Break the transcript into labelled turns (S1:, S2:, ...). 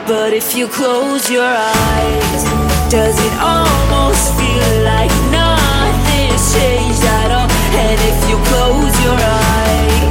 S1: But if you close your eyes, does it almost feel like nothing's changed at all? And if you close your eyes,